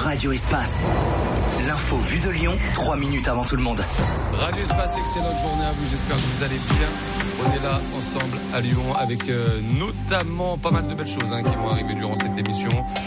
Radio Espace. L'info vue de Lyon, 3 minutes avant tout le monde. Radio Espace, excellente journée à vous, j'espère que vous allez bien. On est là ensemble à Lyon avec notamment pas mal de belles choses qui vont arriver durant cette émission.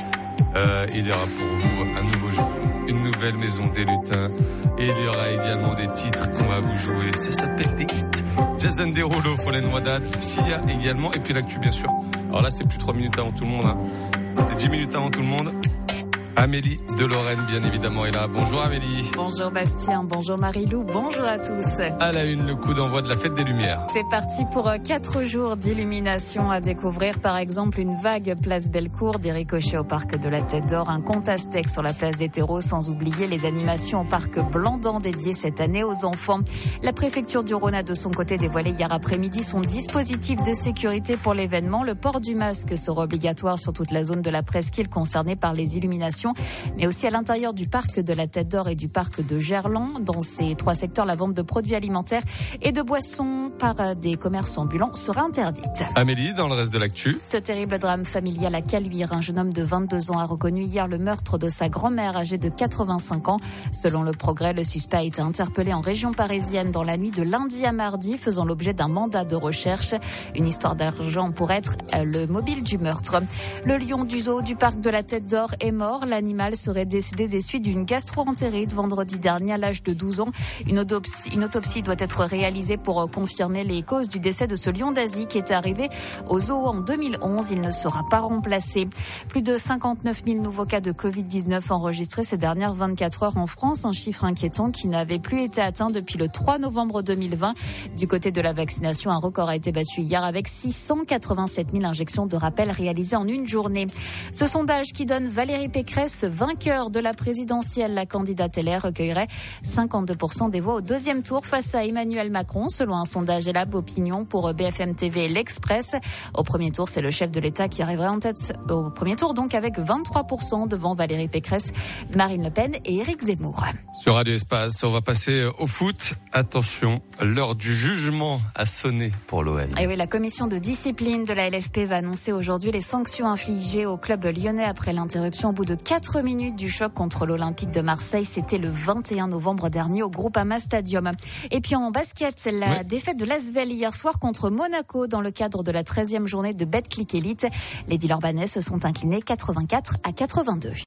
Il y aura pour vous un nouveau jeu, une nouvelle maison des lutins. Et il y aura également des titres qu'on va vous jouer. Ça s'appelle des hits. Jason Derulo, Fallen Wadad, Sia également. Et puis l'actu bien sûr. Alors là c'est plus 3 minutes avant tout le monde. C'est 10 minutes avant tout le monde. Amélie de Lorraine, bien évidemment, est là. Bonjour Amélie. Bonjour Bastien, bonjour Marie-Lou, bonjour à tous. À la une, le coup d'envoi de la fête des Lumières. C'est parti pour 4 jours d'illumination à découvrir. Par exemple, une vague place Bellecour, des ricochets au parc de la Tête d'Or, un conte aztèque sur la place des terreaux, sans oublier les animations au parc Blandan dédiées cette année aux enfants. La préfecture du Rhône a de son côté dévoilé hier après-midi son dispositif de sécurité pour l'événement. Le port du masque sera obligatoire sur toute la zone de la presqu'île concernée par les illuminations, mais aussi à l'intérieur du parc de la Tête d'Or et du parc de Gerland. Dans ces 3 secteurs, la vente de produits alimentaires et de boissons par des commerces ambulants sera interdite. Amélie, dans le reste de l'actu. Ce terrible drame familial à Caluire, un jeune homme de 22 ans a reconnu hier le meurtre de sa grand-mère âgée de 85 ans. Selon Le Progrès, le suspect a été interpellé en région parisienne dans la nuit de lundi à mardi, faisant l'objet d'un mandat de recherche. Une histoire d'argent pourrait être le mobile du meurtre. Le lion du zoo du parc de la Tête d'Or est mort. L'animal serait décédé des suites d'une gastro-entérite vendredi dernier à l'âge de 12 ans. Une autopsie doit être réalisée pour confirmer les causes du décès de ce lion d'Asie qui était arrivé au zoo en 2011. Il ne sera pas remplacé. Plus de 59 000 nouveaux cas de Covid-19 enregistrés ces dernières 24 heures en France. Un chiffre inquiétant qui n'avait plus été atteint depuis le 3 novembre 2020. Du côté de la vaccination, un record a été battu hier avec 687 000 injections de rappel réalisées en une journée. Ce sondage qui donne Valérie Pécresse vainqueur de la présidentielle. La candidate LR recueillerait 52% des voix au 2e tour face à Emmanuel Macron, selon un sondage Elab Opinion pour BFM TV et L'Express. Au premier tour, c'est le chef de l'État qui arriverait en tête au premier tour, donc avec 23% devant Valérie Pécresse, Marine Le Pen et Éric Zemmour. Sur Radio Espace, on va passer au foot. Attention, l'heure du jugement a sonné pour l'OL. Et oui, la commission de discipline de la LFP va annoncer aujourd'hui les sanctions infligées au club lyonnais après l'interruption au bout de 4 minutes du choc contre l'Olympique de Marseille. C'était le 21 novembre dernier au Groupama Stadium. Et puis en basket, c'est la défaite de l'Asvel hier soir contre Monaco dans le cadre de la 13e journée de Betclic Elite. Les Villeurbanais se sont inclinés 84-82.